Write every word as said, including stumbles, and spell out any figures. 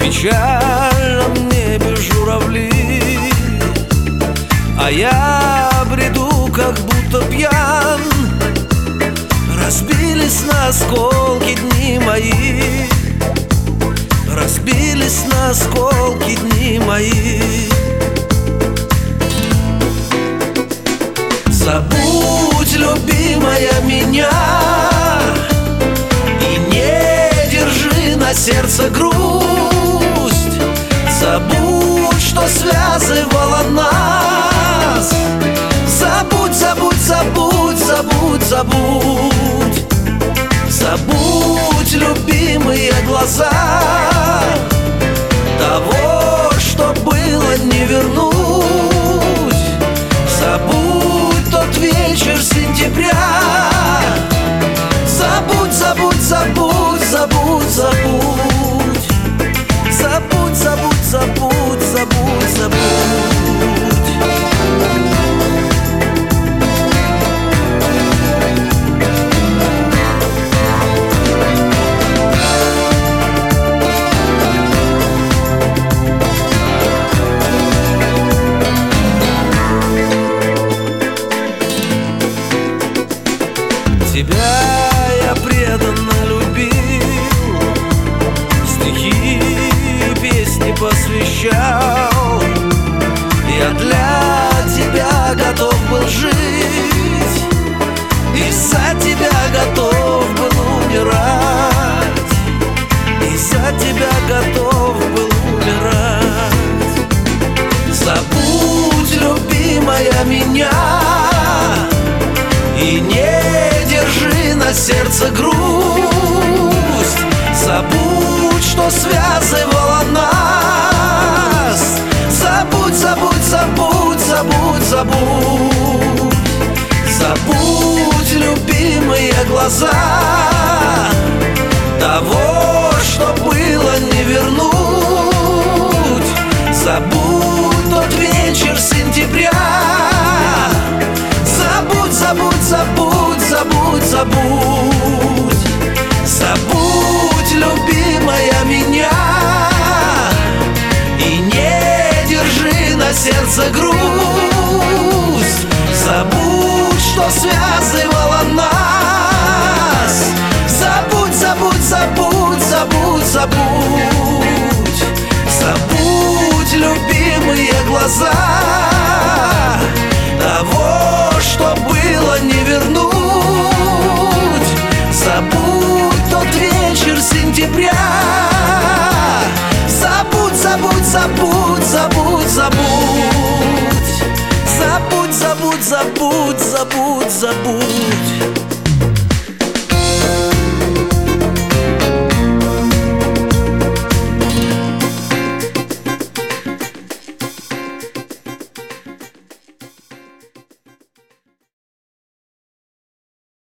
печальном небе журавли, а я бреду, как будто пьян. Разбились на осколки дни мои, разбились на осколки дни мои. Забудь, любимая, меня и не держи на сердце грусть. Забудь, что связывало нас. Забудь, забудь, забудь, забудь, забудь. Забудь, любимые глаза. Того, что было, не вернуть. Забудь тот вечер сентября. Забудь, забудь, забудь, забудь, забудь. Забудь, забудь, забудь, забудь, забудь. Тебя я преданно любил, стихи и песни посвящал. Я для тебя готов был жить, и за тебя готов был умирать, и за тебя готов был умирать. Забудь, любимая, меня и не держи на сердце грусть. Забудь, что связывало нас. Забудь, забудь, забудь, забудь, забудь. Забудь, любимые глаза. Того, что было, не вернуть. Забудь тот вечер сентября. Забудь, забудь, забудь, забудь, забудь. Забудь, любимая, меня и не держи на сердце грусть. Забудь, что связывало нас. Забудь, забудь, забудь, забудь, забудь. Забудь, любимые глаза. Того, что было, не вернуть. Забудь тот вечер сентября. Забудь, забудь, забудь, забудь, забудь. Забудь, забудь, забудь, забудь, забудь.